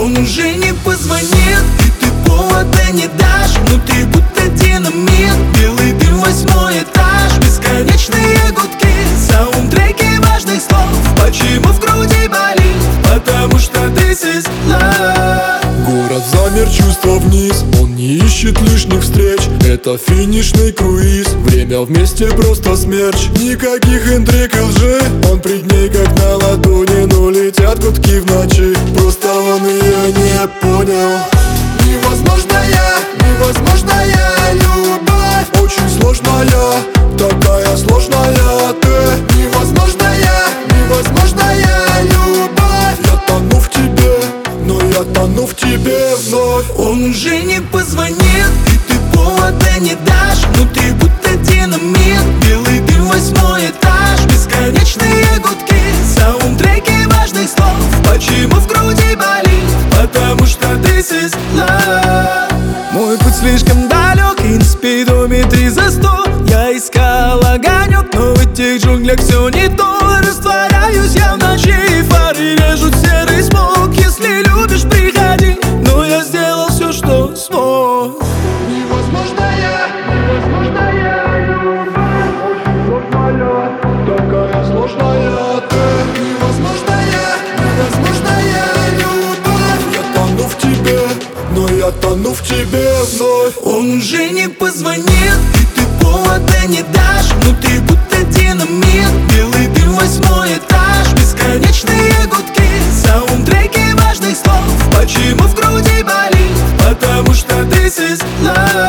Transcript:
Он уже не позвонит, и ты повода не дашь. Внутри будто динамит, белый дым, 8-й этаж. Бесконечные гудки, саундтреки важных слов. Почему в груди болит? Потому что this is love. Город замер, чувства вниз, он не ищет лишних встреч. Это финишный круиз, время вместе просто смерч. Никаких интриг и лжи, он пред ней как на ладони. Но летят гудки в ночи, просто он ее не понял. Невозможная любовь, очень сложная, такая сложная ты. Невозможная любовь, я тону в тебе, но я тону в тебе вновь. Он уже не позвонит, и ты повода не дашь. Внутри будто динамит, белый дым, 8-й этаж. Бесконечные гудки, саундтреки важных слов. Почему в груди болит? Потому что this is love. Мой путь слишком далек, и на спидометре за 100. Я искал огонек, но в этих джунглях все не то. Растворяюсь я в ночи, фары режут серый смог. Если любишь, приходи, но я сделал все, что смог. Невозможная любовь, очень сложная, такая сложная ты. Невозможная любовь, я тону в тебе, но я тону в тебе вновь. Он уже не позвонит, и ты повода не дашь. Внутри будто динамит, белый дым, 8-й этаж. Бесконечные гудки, саундтреки важных слов. Почему в груди болит? Потому что this is love.